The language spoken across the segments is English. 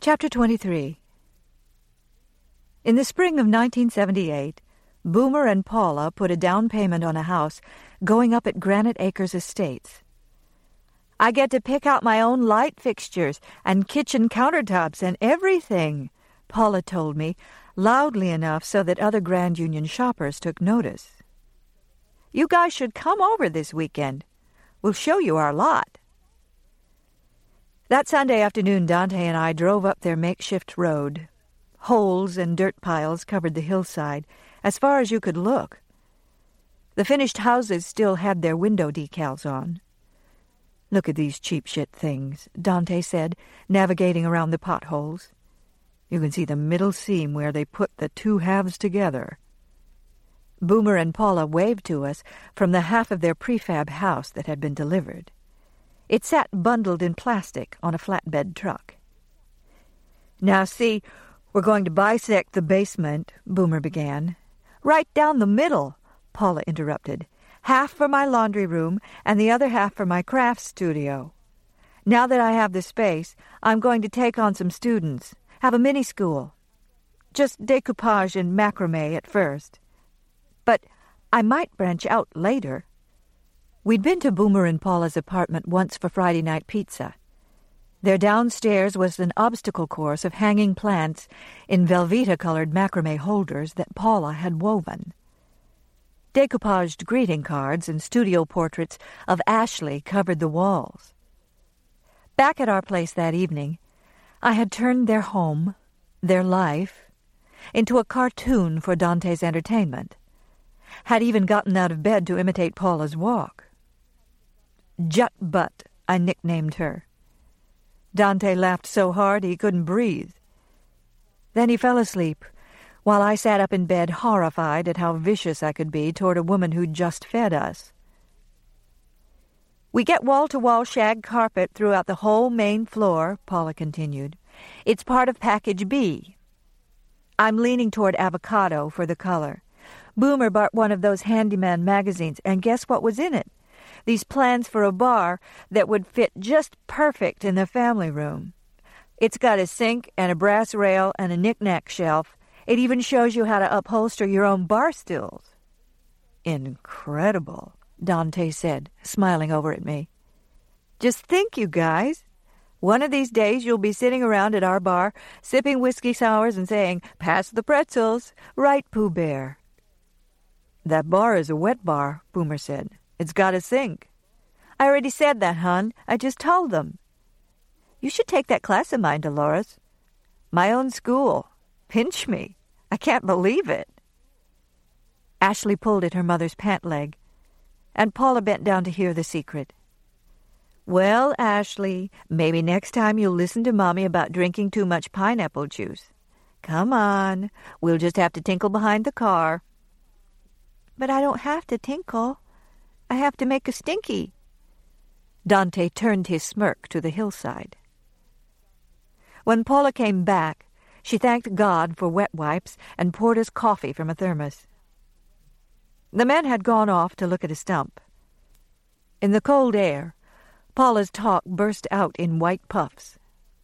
Chapter 23. In the spring of 1978, Boomer and Paula put a down payment on a house going up at Granite Acres Estates. "I get to pick out my own light fixtures and kitchen countertops and everything," Paula told me, loudly enough so that other Grand Union shoppers took notice. "You guys should come over this weekend. We'll show you our lot." That Sunday afternoon, Dante and I drove up their makeshift road. Holes and dirt piles covered the hillside, as far as you could look. The finished houses still had their window decals on. "Look at these cheap shit things," Dante said, navigating around the potholes. "You can see the middle seam where they put the two halves together." Boomer and Paula waved to us from the half of their prefab house that had been delivered. It sat bundled in plastic on a flatbed truck. "Now see, we're going to bisect the basement," Boomer began. "Right down the middle," Paula interrupted. "Half for my laundry room and the other half for my crafts studio. Now that I have the space, I'm going to take on some students, have a mini-school. Just decoupage and macrame at first. But I might branch out later." We'd been to Boomer and Paula's apartment once for Friday night pizza. Their downstairs was an obstacle course of hanging plants in Velveeta-colored macrame holders that Paula had woven. Decoupaged greeting cards and studio portraits of Ashley covered the walls. Back at our place that evening, I had turned their home, their life, into a cartoon for Dante's entertainment. Had even gotten out of bed to imitate Paula's walk. Jut Butt, I nicknamed her. Dante laughed so hard he couldn't breathe. Then he fell asleep, while I sat up in bed horrified at how vicious I could be toward a woman who'd just fed us. "We get wall-to-wall shag carpet throughout the whole main floor," Paula continued. "It's part of Package B. I'm leaning toward avocado for the color. Boomer bought one of those handyman magazines, and guess what was in it? These plans for a bar that would fit just perfect in the family room. It's got a sink and a brass rail and a knick-knack shelf. It even shows you how to upholster your own bar stools." "Incredible," Dante said, smiling over at me. "Just think, you guys. One of these days you'll be sitting around at our bar, sipping whiskey sours and saying, 'Pass the pretzels.' Right, Pooh Bear?" "That bar is a wet bar," Boomer said. "It's got a sink." "I already said that, hon. I just told them." "You should take that class of mine, Dolores." "My own school. Pinch me. I can't believe it." Ashley pulled at her mother's pant leg, and Paula bent down to hear the secret. "Well, Ashley, maybe next time you'll listen to Mommy about drinking too much pineapple juice. Come on. We'll just have to tinkle behind the car." "But I don't have to tinkle. I have to make a stinky." Dante turned his smirk to the hillside. When Paula came back, she thanked God for wet wipes and poured us coffee from a thermos. The men had gone off to look at a stump. In the cold air, Paula's talk burst out in white puffs.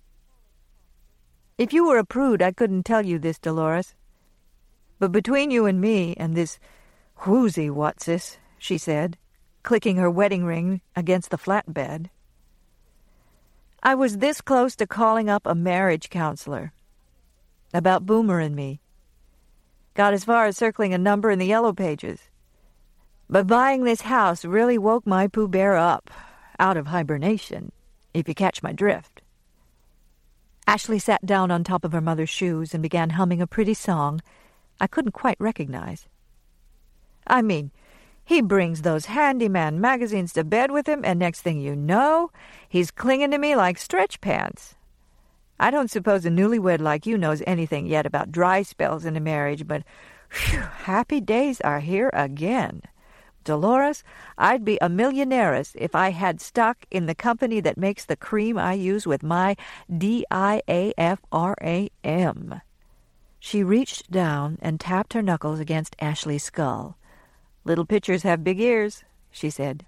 "If you were a prude, I couldn't tell you this, Dolores. But between you and me and this whoozy whatsis," she said, clicking her wedding ring against the flatbed, "I was this close to calling up a marriage counselor. About Boomer and me. Got as far as circling a number in the yellow pages. But buying this house really woke my Pooh Bear up, out of hibernation, if you catch my drift." Ashley sat down on top of her mother's shoes and began humming a pretty song I couldn't quite recognize. "I mean, he brings those handyman magazines to bed with him, and next thing you know, he's clinging to me like stretch pants. I don't suppose a newlywed like you knows anything yet about dry spells in a marriage, but whew, happy days are here again. Dolores, I'd be a millionaires if I had stock in the company that makes the cream I use with my DIAFRAM. She reached down and tapped her knuckles against Ashley's skull. "Little pitchers have big ears," she said.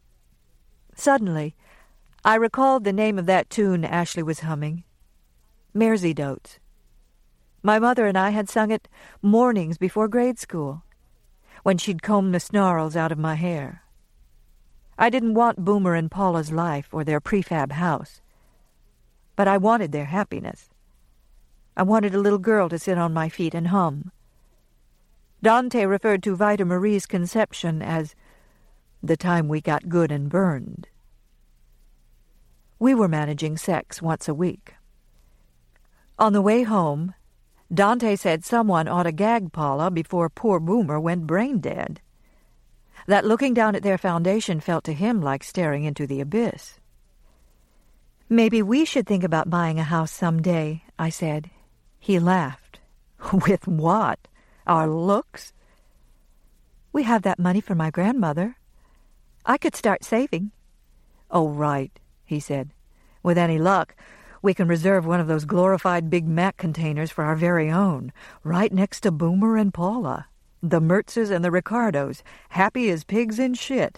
Suddenly, I recalled the name of that tune Ashley was humming. Merseydotes. My mother and I had sung it mornings before grade school, when she'd comb the snarls out of my hair. I didn't want Boomer and Paula's life or their prefab house, but I wanted their happiness. I wanted a little girl to sit on my feet and hum. Dante referred to Vida Marie's conception as the time we got good and burned. We were managing sex once a week. On the way home, Dante said someone ought to gag Paula before poor Boomer went brain dead. That looking down at their foundation felt to him like staring into the abyss. "Maybe we should think about buying a house someday," I said. He laughed. "With what? Our looks?" "We have that money from my grandmother. I could start saving." "Oh, right," he said. "With any luck, we can reserve one of those glorified Big Mac containers for our very own, right next to Boomer and Paula. The Mertzes and the Ricardos, happy as pigs in shit."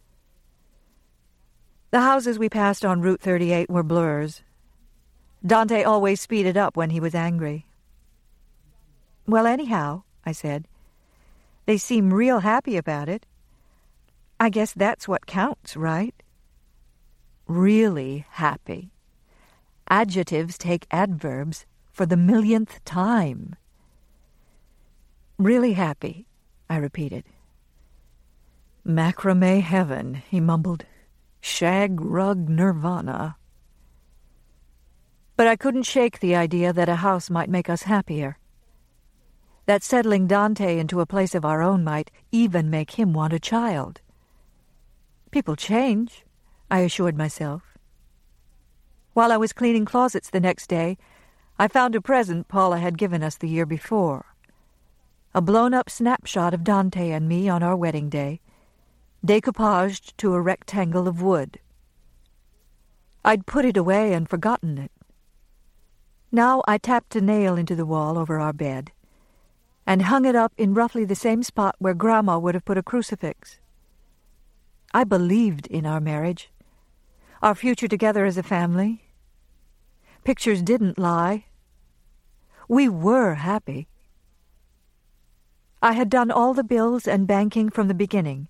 The houses we passed on Route 38 were blurs. Dante always speeded up when he was angry. "Well, anyhow," I said, "they seem real happy about it. I guess that's what counts, right?" Really happy. Adjectives take adverbs for the millionth time. "Really happy," I repeated. "Macrame heaven," he mumbled. "Shag rug nirvana." But I couldn't shake the idea that a house might make us happier. That settling Dante into a place of our own might even make him want a child. People change, I assured myself. While I was cleaning closets the next day, I found a present Paula had given us the year before. A blown-up snapshot of Dante and me on our wedding day, decoupaged to a rectangle of wood. I'd put it away and forgotten it. Now I tapped a nail into the wall over our bed and hung it up in roughly the same spot where Grandma would have put a crucifix. I believed in our marriage, our future together as a family. Pictures didn't lie. We were happy. I had done all the bills and banking from the beginning.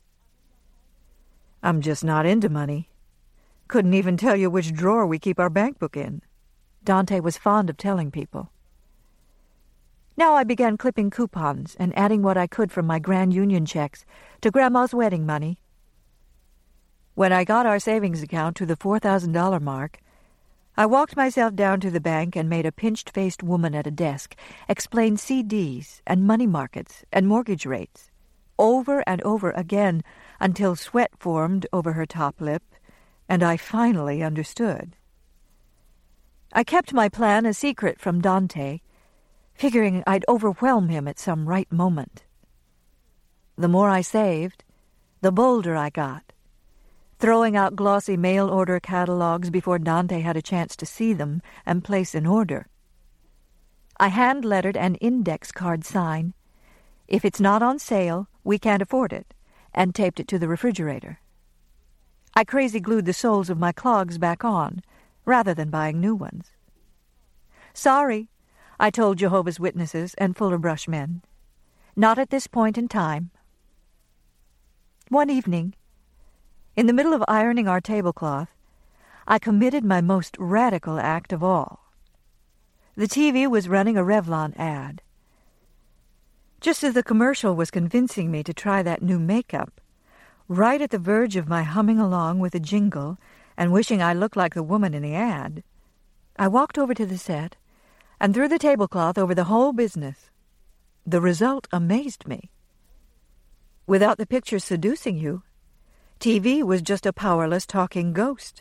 "I'm just not into money. Couldn't even tell you which drawer we keep our bank book in," Dante was fond of telling people. Now I began clipping coupons and adding what I could from my Grand Union checks to Grandma's wedding money. When I got our savings account to the $4,000 mark, I walked myself down to the bank and made a pinched-faced woman at a desk explain CDs and money markets and mortgage rates, over and over again until sweat formed over her top lip, and I finally understood. I kept my plan a secret from Dante, figuring I'd overwhelm him at some right moment. The more I saved, the bolder I got, throwing out glossy mail-order catalogs before Dante had a chance to see them and place an order. I hand-lettered an index card sign, "If it's not on sale, we can't afford it," and taped it to the refrigerator. I crazy-glued the soles of my clogs back on, rather than buying new ones. "Sorry," I told Jehovah's Witnesses and Fuller Brush men. "Not at this point in time." One evening, in the middle of ironing our tablecloth, I committed my most radical act of all. The TV was running a Revlon ad. Just as the commercial was convincing me to try that new makeup, right at the verge of my humming along with a jingle and wishing I looked like the woman in the ad, I walked over to the set and threw the tablecloth over the whole business. The result amazed me. Without the picture seducing you, TV was just a powerless talking ghost.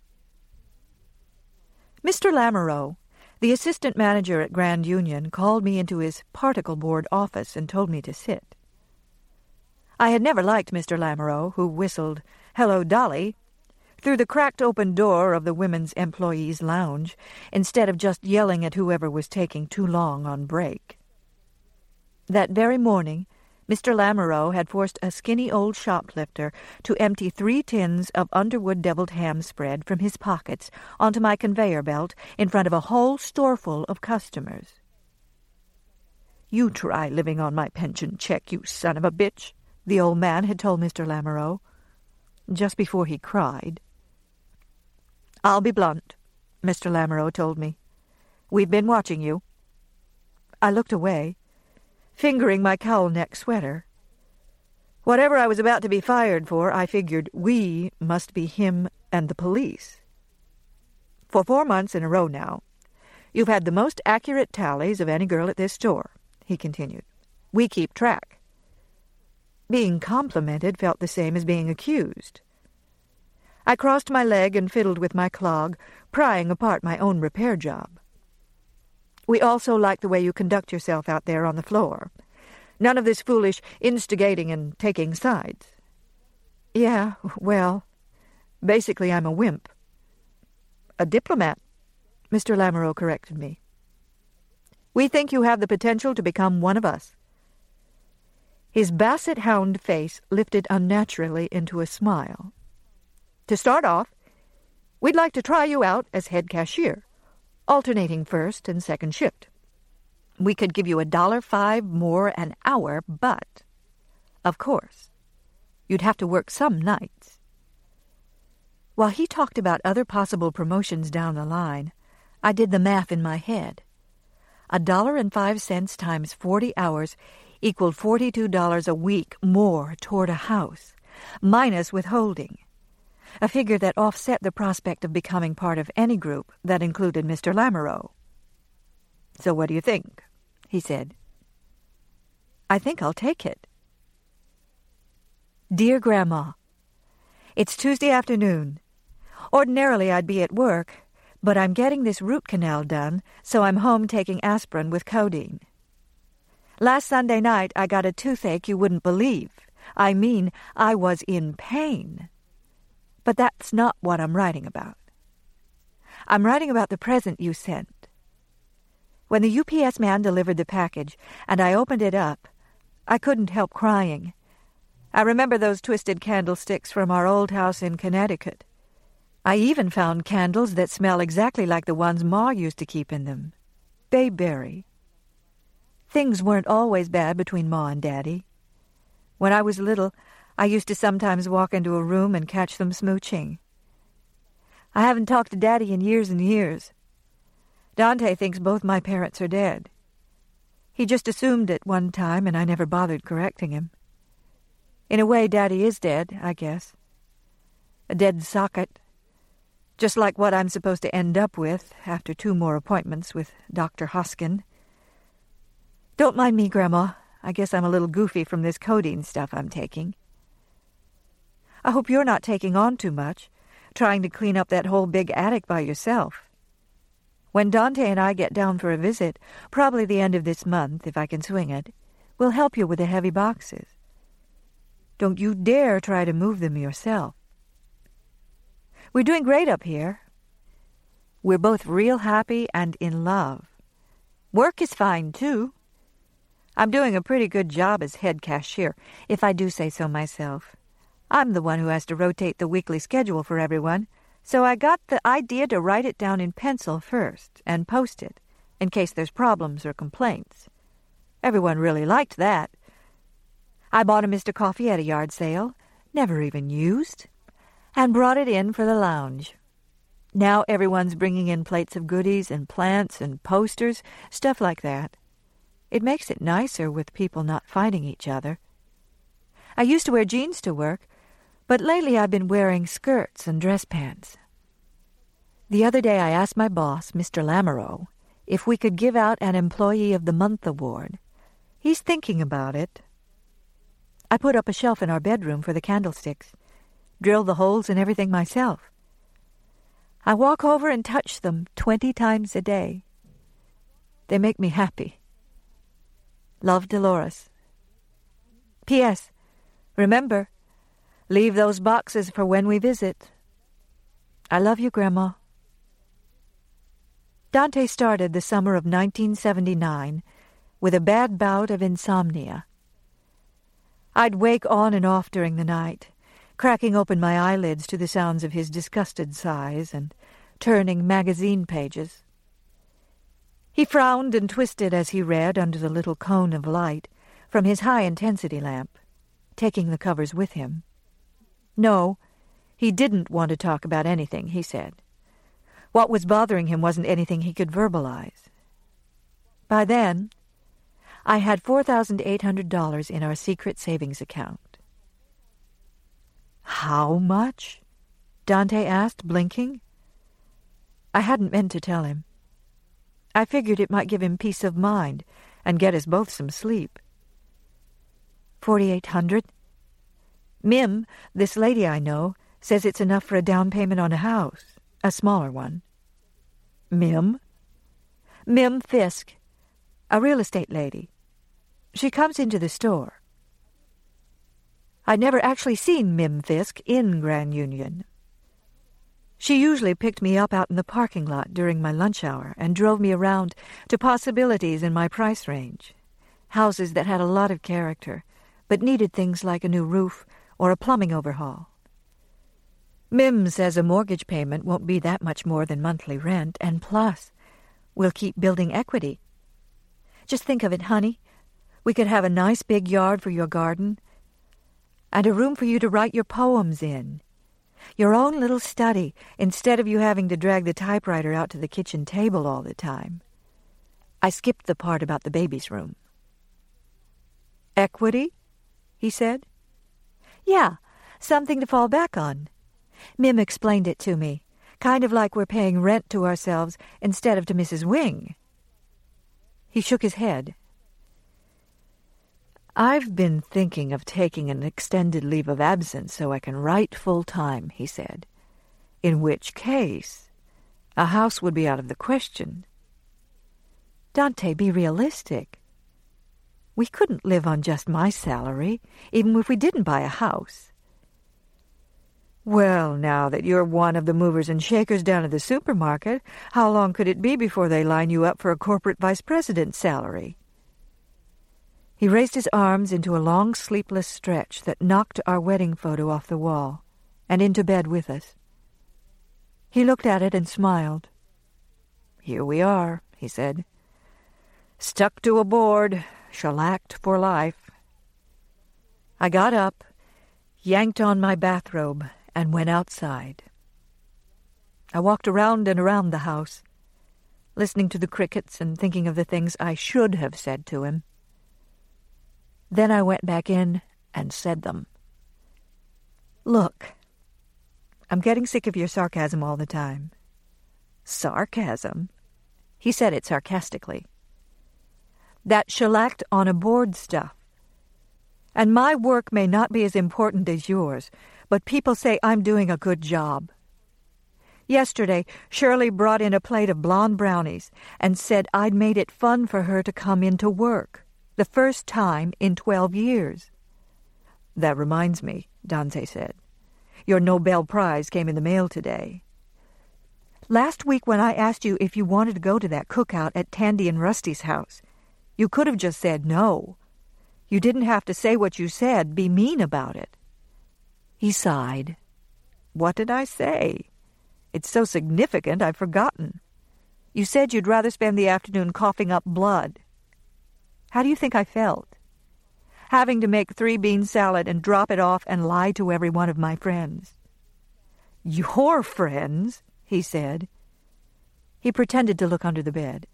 Mr. Lamoureux, the assistant manager at Grand Union, called me into his particle board office and told me to sit. I had never liked Mr. Lamoureux, who whistled, "Hello, Dolly," through the cracked open door of the women's employees' lounge, instead of just yelling at whoever was taking too long on break. That very morning, Mr. Lamoureux had forced a skinny old shoplifter to empty 3 tins of Underwood deviled ham spread from his pockets onto my conveyor belt in front of a whole storeful of customers. "You try living on my pension check, you son of a bitch," the old man had told Mr. Lamoureux, just before he cried. "I'll be blunt," Mr. Lamoureux told me. "We've been watching you." I looked away, fingering my cowl-neck sweater. Whatever I was about to be fired for, I figured we must be him and the police. "For 4 months in a row now, you've had the most accurate tallies of any girl at this store," he continued. "We keep track." Being complimented felt the same as being accused. I crossed my leg and fiddled with my clog, prying apart my own repair job. "We also like the way you conduct yourself out there on the floor. None of this foolish instigating and taking sides." "Yeah, well, basically I'm a wimp." "A diplomat," Mr. Lamoureux corrected me. "We think you have the potential to become one of us." His basset hound face lifted unnaturally into a smile. "To start off, we'd like to try you out as head cashier, alternating first and second shift. We could give you $1.05 more an hour, but, of course, you'd have to work some nights." While he talked about other possible promotions down the line, I did the math in my head. $1.05 times 40 hours equaled $42 a week more toward a house, minus withholding, a figure that offset the prospect of becoming part of any group that included Mr. Lamoureux. "So what do you think?" he said. "I think I'll take it." Dear Grandma, it's Tuesday afternoon. Ordinarily I'd be at work, but I'm getting this root canal done, so I'm home taking aspirin with codeine. Last Sunday night I got a toothache you wouldn't believe. I mean, I was in pain. But that's not what I'm writing about. I'm writing about the present you sent. When the UPS man delivered the package and I opened it up, I couldn't help crying. I remember those twisted candlesticks from our old house in Connecticut. I even found candles that smell exactly like the ones Ma used to keep in them. Bayberry. Things weren't always bad between Ma and Daddy. When I was little, I used to sometimes walk into a room and catch them smooching. I haven't talked to Daddy in years and years. Dante thinks both my parents are dead. He just assumed it one time, and I never bothered correcting him. In a way, Daddy is dead, I guess. A dead socket. Just like what I'm supposed to end up with after 2 more appointments with Dr. Hoskin. Don't mind me, Grandma. I guess I'm a little goofy from this codeine stuff I'm taking. I hope you're not taking on too much, trying to clean up that whole big attic by yourself. When Dante and I get down for a visit, probably the end of this month, if I can swing it, we'll help you with the heavy boxes. Don't you dare try to move them yourself. We're doing great up here. We're both real happy and in love. Work is fine, too. I'm doing a pretty good job as head cashier, if I do say so myself. I'm the one who has to rotate the weekly schedule for everyone, so I got the idea to write it down in pencil first and post it, in case there's problems or complaints. Everyone really liked that. I bought a Mr. Coffee at a yard sale, never even used, and brought it in for the lounge. Now everyone's bringing in plates of goodies and plants and posters, stuff like that. It makes it nicer with people not fighting each other. I used to wear jeans to work, but lately I've been wearing skirts and dress pants. The other day I asked my boss, Mr. Lamoureux, if we could give out an Employee of the Month award. He's thinking about it. I put up a shelf in our bedroom for the candlesticks, drilled the holes and everything myself. I walk over and touch them 20 times a day. They make me happy. Love, Dolores. P.S. Remember, leave those boxes for when we visit. I love you, Grandma. Dante started the summer of 1979 with a bad bout of insomnia. I'd wake on and off during the night, cracking open my eyelids to the sounds of his disgusted sighs and turning magazine pages. He frowned and twisted as he read under the little cone of light from his high-intensity lamp, taking the covers with him. No, he didn't want to talk about anything, he said. What was bothering him wasn't anything he could verbalize. By then, I had $4,800 in our secret savings account. How much? Dante asked, blinking. I hadn't meant to tell him. I figured it might give him peace of mind and get us both some sleep. 4,800? Mim, this lady I know, says it's enough for a down payment on a house, a smaller one. Mim? Mim Fisk, a real estate lady. She comes into the store. I'd never actually seen Mim Fisk in Grand Union. She usually picked me up out in the parking lot during my lunch hour and drove me around to possibilities in my price range. Houses that had a lot of character, but needed things like a new roof or a plumbing overhaul. Mim says a mortgage payment won't be that much more than monthly rent, and plus, we'll keep building equity. Just think of it, honey. We could have a nice big yard for your garden and a room for you to write your poems in. Your own little study, instead of you having to drag the typewriter out to the kitchen table all the time. I skipped the part about the baby's room. Equity? He said. Yeah, something to fall back on. Mim explained it to me, kind of like we're paying rent to ourselves instead of to Mrs. Wing. He shook his head. I've been thinking of taking an extended leave of absence so I can write full-time, he said, in which case a house would be out of the question. Dante, be realistic. We couldn't live on just my salary, even if we didn't buy a house. Well, now that you're one of the movers and shakers down at the supermarket, how long could it be before they line you up for a corporate vice president's salary? He raised his arms into a long, sleepless stretch that knocked our wedding photo off the wall and into bed with us. He looked at it and smiled. Here we are, he said. Stuck to a board, shellacked for life. I got up, yanked on my bathrobe, and went outside. I walked around and around the house, listening to the crickets and thinking of the things I should have said to him. Then I went back in and said them. Look, I'm getting sick of your sarcasm all the time. Sarcasm? He said it sarcastically. That shellacked on a board stuff. And my work may not be as important as yours, but people say I'm doing a good job. Yesterday, Shirley brought in a plate of blonde brownies and said I'd made it fun for her to come into work. The first time in 12 years. That reminds me, Dante said. Your Nobel Prize came in the mail today. Last week when I asked you if you wanted to go to that cookout at Tandy and Rusty's house, you could have just said no. You didn't have to say what you said, be mean about it. He sighed. What did I say? It's so significant I've forgotten. You said you'd rather spend the afternoon coughing up blood. How do you think I felt? Having to make 3-bean salad and drop it off and lie to every one of my friends. Your friends, he said. He pretended to look under the bed.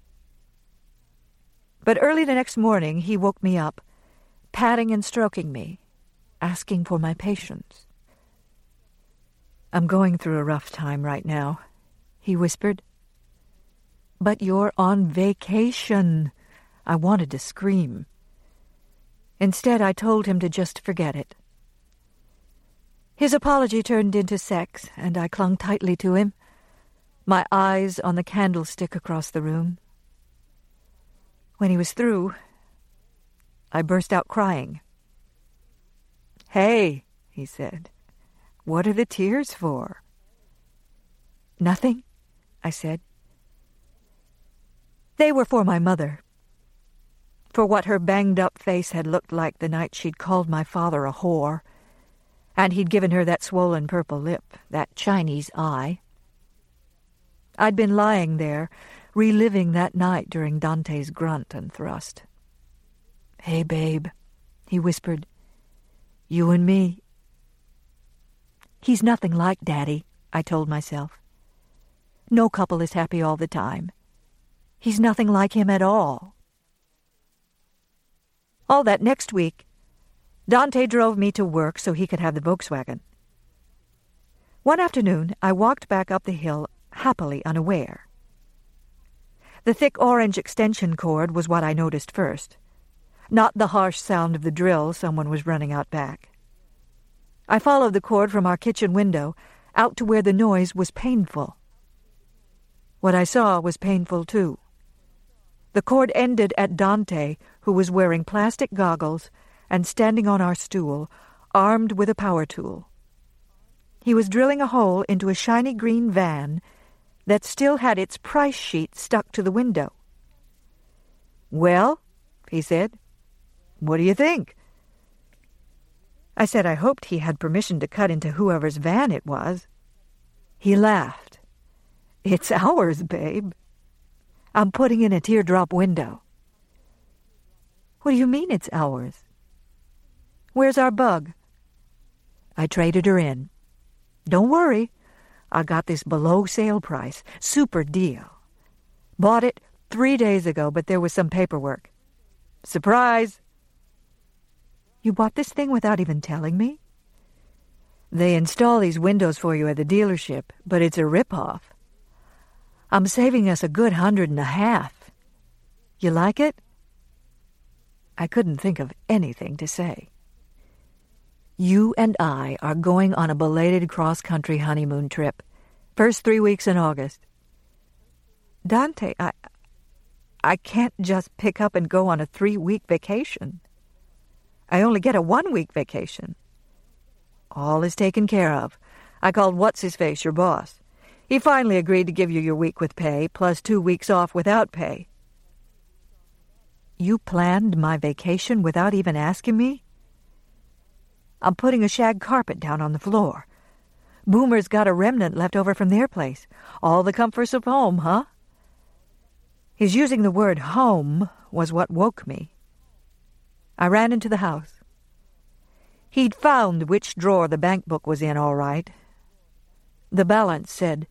But early the next morning he woke me up, patting and stroking me, asking for my patience. I'm going through a rough time right now, he whispered. But you're on vacation. I wanted to scream. Instead, I told him to just forget it. His apology turned into sex, and I clung tightly to him, my eyes on the candlestick across the room. When he was through, I burst out crying. Hey, he said, what are the tears for? Nothing, I said. They were for my mother. for what her banged-up face had looked like the night she'd called my father a whore, and he'd given her that swollen purple lip, that Chinese eye. I'd been lying there, reliving that night during Dante's grunt and thrust. "Hey, babe," he whispered. "You and me." "He's nothing like Daddy," I told myself. "No couple is happy all the time. He's nothing like him at all." All that next week, Dante drove me to work so he could have the Volkswagen. One afternoon, I walked back up the hill, happily unaware. The thick orange extension cord was what I noticed first, not the harsh sound of the drill someone was running out back. I followed the cord from our kitchen window out to where the noise was painful. What I saw was painful, too. The cord ended at Dante, who was wearing plastic goggles and standing on our stool, armed with a power tool. He was drilling a hole into a shiny green van that still had its price sheet stuck to the window. "Well," he said, "what do you think?" I said I hoped he had permission to cut into whoever's van it was. He laughed. "It's ours, babe. I'm putting in a teardrop window." "What do you mean it's ours?" "Where's our bug?" "I traded her in. Don't worry. I got this below sale price. Super deal. Bought it 3 days ago, but there was some paperwork. Surprise!" "You bought this thing without even telling me?" "They install these windows for you at the dealership, but it's a rip-off. I'm saving us a good $150. You like it?" I couldn't think of anything to say. "You and I are going on a belated cross-country honeymoon trip. First 3 weeks in August." "Dante, I can't just pick up and go on a 3-week vacation. I only get a 1-week vacation." "All is taken care of. I called What's-His-Face, your boss. He finally agreed to give you your week with pay, plus 2 weeks off without pay." "You planned my vacation without even asking me?" "I'm putting a shag carpet down on the floor. Boomer's got a remnant left over from their place. All the comforts of home, huh?" His using the word home was what woke me. I ran into the house. He'd found which drawer the bank book was in all right. The balance said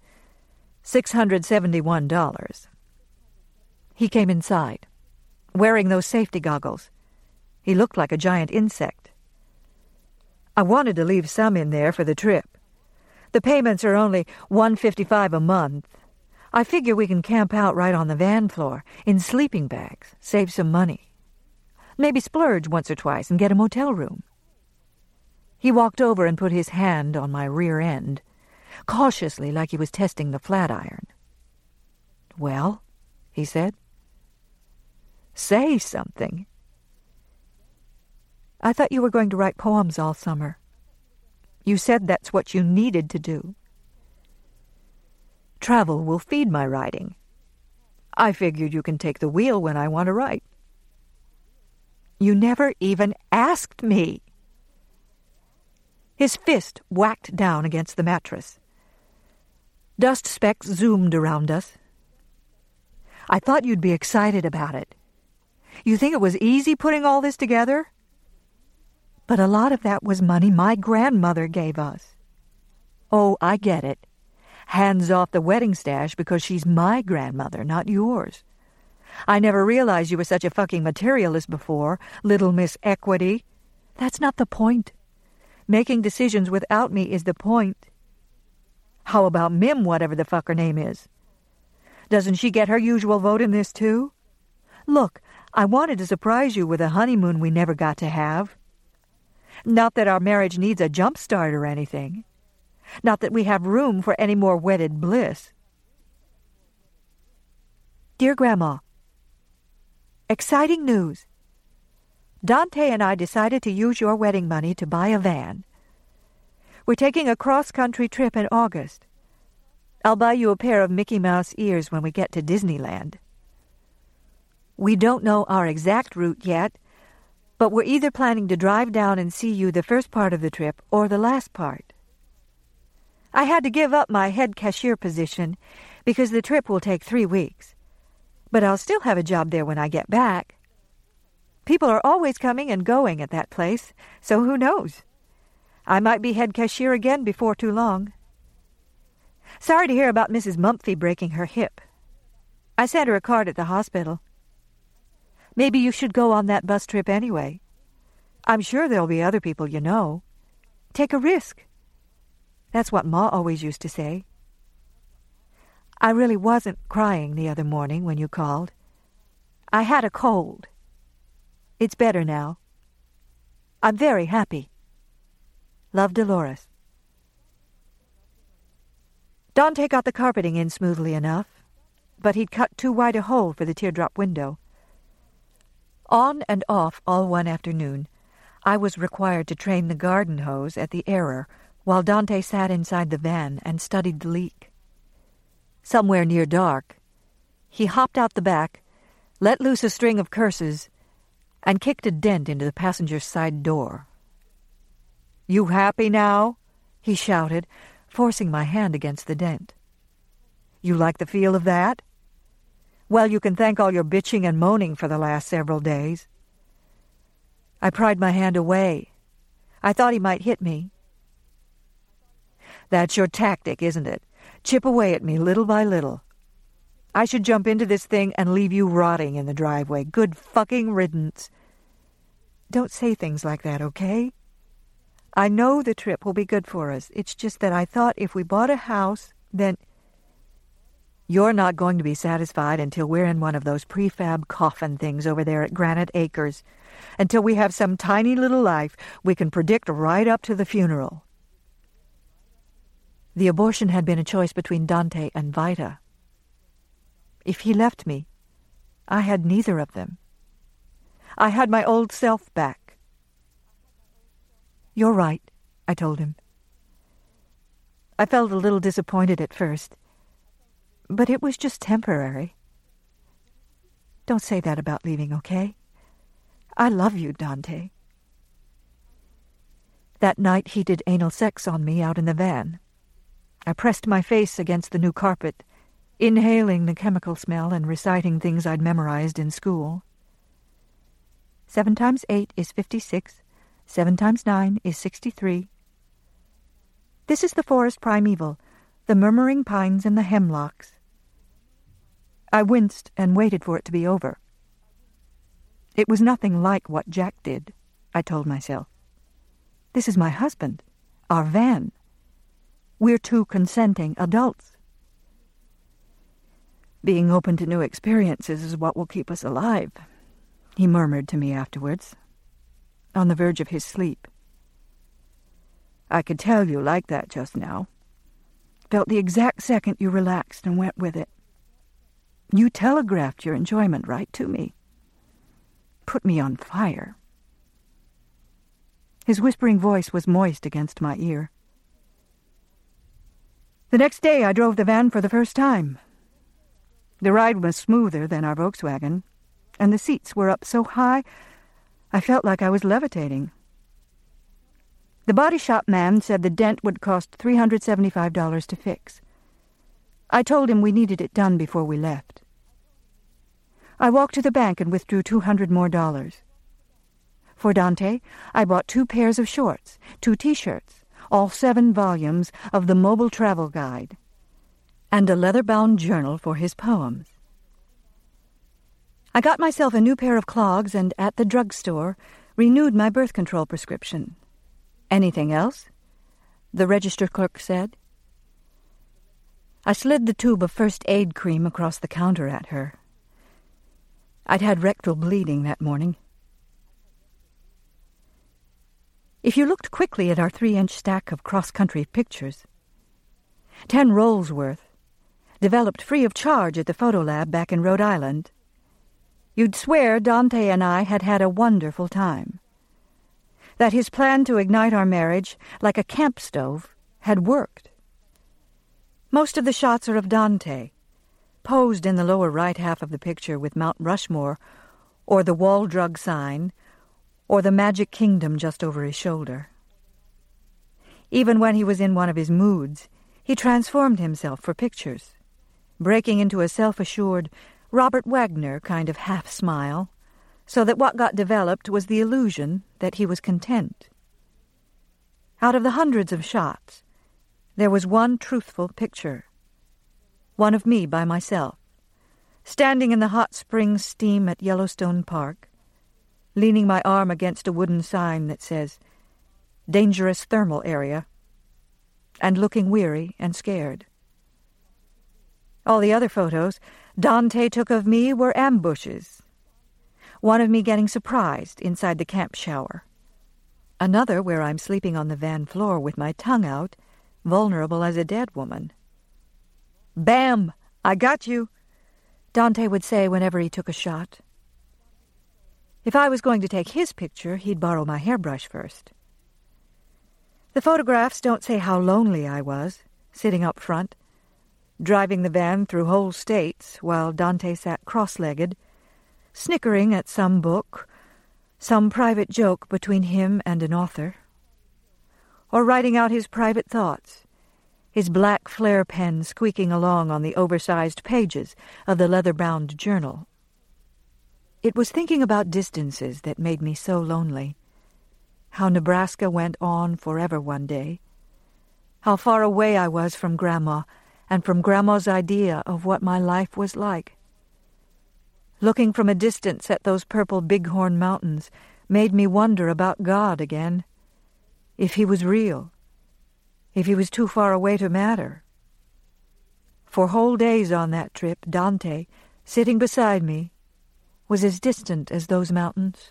$671. He came inside, wearing those safety goggles. He looked like a giant insect. I wanted to leave some in there for the trip. The payments are only $155 a month. I figure we can camp out right on the van floor, in sleeping bags, save some money. Maybe splurge once or twice and get a motel room. He walked over and put his hand on my rear end, cautiously like he was testing the flat iron. "Well," he said. "Say something." "I thought you were going to write poems all summer. You said that's what you needed to do." "Travel will feed my writing. I figured you can take the wheel when I want to write." "You never even asked me." His fist whacked down against the mattress. Dust specks zoomed around us. "I thought you'd be excited about it. You think it was easy putting all this together? But a lot of that was money my grandmother gave us." "Oh, I get it. Hands off the wedding stash because she's my grandmother, not yours. I never realized you were such a fucking materialist before, Little Miss Equity. That's not the point. Making decisions without me is the point. How about Mim, whatever the fuck her name is? Doesn't she get her usual vote in this, too? Look, I wanted to surprise you with a honeymoon we never got to have. Not that our marriage needs a jump start or anything. Not that we have room for any more wedded bliss. Dear Grandma, exciting news. Dante and I decided to use your wedding money to buy a van. We're taking a cross-country trip in August. I'll buy you a pair of Mickey Mouse ears when we get to Disneyland." We don't know our exact route yet, but we're either planning to drive down and see you the first part of the trip or the last part. I had to give up my head cashier position because the trip will take 3 weeks, but I'll still have a job there when I get back. People are always coming and going at that place, so who knows? I might be head cashier again before too long. Sorry to hear about Mrs. Mumphy breaking her hip. I sent her a card at the hospital. Maybe you should go on that bus trip anyway. I'm sure there'll be other people you know. Take a risk. That's what Ma always used to say. I really wasn't crying the other morning when you called. I had a cold. It's better now. I'm very happy. Love, Dolores. Dante got the carpeting in smoothly enough, but he'd cut too wide a hole for the teardrop window. On and off all one afternoon, I was required to train the garden hose at the error while Dante sat inside the van and studied the leak. Somewhere near dark, he hopped out the back, let loose a string of curses, and kicked a dent into the passenger's side door. "You happy now?" he shouted, forcing my hand against the dent. "You like the feel of that? Well, you can thank all your bitching and moaning for the last several days." I pried my hand away. I thought he might hit me. "That's your tactic, isn't it? Chip away at me little by little. I should jump into this thing and leave you rotting in the driveway. Good fucking riddance." "Don't say things like that, okay? I know the trip will be good for us. It's just that I thought if we bought a house, then—" "You're not going to be satisfied until we're in one of those prefab coffin things over there at Granite Acres, until we have some tiny little life we can predict right up to the funeral." The abortion had been a choice between Dante and Vita. If he left me, I had neither of them. I had my old self back. "You're right," I told him. I felt a little disappointed at first, but it was just temporary. Don't say that about leaving, okay? I love you, Dante. That night he did anal sex on me out in the van. I pressed my face against the new carpet, inhaling the chemical smell and reciting things I'd memorized in school. 7 times 8 is 56. 7 times 9 is 63. This is the forest primeval, the murmuring pines and the hemlocks. I winced and waited for it to be over. It was nothing like what Jack did, I told myself. This is my husband, our van. We're 2 consenting adults. "Being open to new experiences is what will keep us alive," he murmured to me afterwards, on the verge of his sleep. "I could tell you like that just now. Felt the exact second you relaxed and went with it. You telegraphed your enjoyment right to me. Put me on fire." His whispering voice was moist against my ear. The next day I drove the van for the first time. The ride was smoother than our Volkswagen, and the seats were up so high I felt like I was levitating. The body shop man said the dent would cost $375 to fix. I told him we needed it done before we left. I walked to the bank and withdrew $200 more. For Dante, I bought 2 pairs of shorts, 2 T-shirts, all 7 volumes of the Mobile Travel Guide, and a leather-bound journal for his poems. I got myself a new pair of clogs and, at the drugstore, renewed my birth control prescription. "Anything else?" the register clerk said. I slid the tube of first aid cream across the counter at her. I'd had rectal bleeding that morning. If you looked quickly at our 3-inch stack of cross-country pictures, 10 rolls worth, developed free of charge at the photo lab back in Rhode Island, you'd swear Dante and I had had a wonderful time. That his plan to ignite our marriage like a camp stove had worked. Most of the shots are of Dante, posed in the lower right half of the picture with Mount Rushmore, or the Wall Drug sign, or the Magic Kingdom just over his shoulder. Even when he was in one of his moods, he transformed himself for pictures, breaking into a self-assured Robert Wagner kind of half-smile, so that what got developed was the illusion that he was content. Out of the hundreds of shots, there was one truthful picture, one of me by myself, standing in the hot spring steam at Yellowstone Park, leaning my arm against a wooden sign that says, "Dangerous thermal area," and looking weary and scared. All the other photos Dante took of me were ambushes. One of me getting surprised inside the camp shower. Another where I'm sleeping on the van floor with my tongue out, vulnerable as a dead woman. "Bam! I got you," Dante would say whenever he took a shot. If I was going to take his picture, he'd borrow my hairbrush first. The photographs don't say how lonely I was, sitting up front, driving the van through whole states while Dante sat cross-legged, snickering at some book, some private joke between him and an author, or writing out his private thoughts, his black flare pen squeaking along on the oversized pages of the leather-bound journal. It was thinking about distances that made me so lonely. How Nebraska went on forever one day. How far away I was from Grandma and from Grandma's idea of what my life was like. Looking from a distance at those purple Bighorn Mountains made me wonder about God again. If he was real. If he was too far away to matter. For whole days on that trip, Dante, sitting beside me, was as distant as those mountains.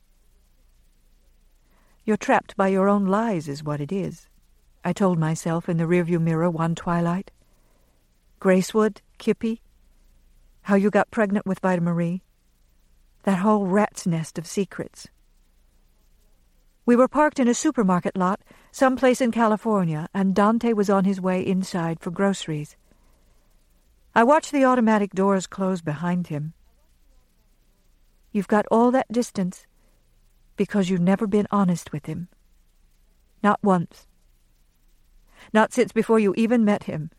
"You're trapped by your own lies is what it is," I told myself in the rearview mirror one twilight. Gracewood, Kippy, how you got pregnant with Vita Marie, that whole rat's nest of secrets. We were parked in a supermarket lot someplace in California, and Dante was on his way inside for groceries. I watched the automatic doors close behind him. You've got all that distance because you've never been honest with him. Not once. Not since before you even met him.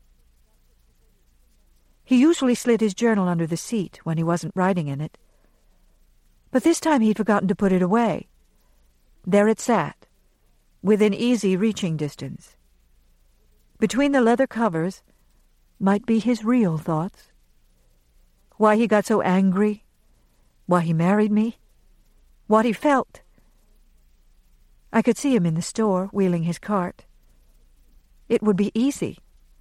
He usually slid his journal under the seat when he wasn't writing in it. But this time he'd forgotten to put it away. There it sat, within easy reaching distance. Between the leather covers might be his real thoughts. Why he got so angry, why he married me, what he felt. I could see him in the store, wheeling his cart. It would be easy.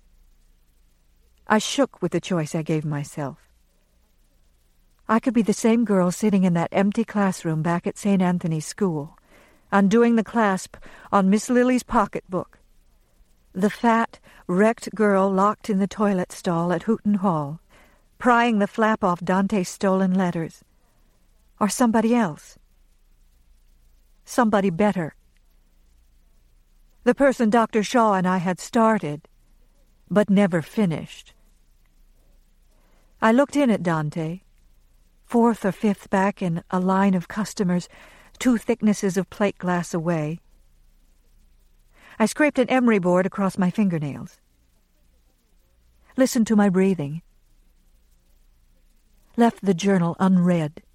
I shook with the choice I gave myself. I could be the same girl sitting in that empty classroom back at St. Anthony's School, undoing the clasp on Miss Lily's pocketbook. The fat, wrecked girl locked in the toilet stall at Houghton Hall, prying the flap off Dante's stolen letters. Or somebody else. Somebody better. The person Dr. Shaw and I had started, but never finished. I looked in at Dante, fourth or fifth back in a line of customers, 2 thicknesses of plate glass away. I scraped an emery board across my fingernails. Listened to my breathing. Left the journal unread.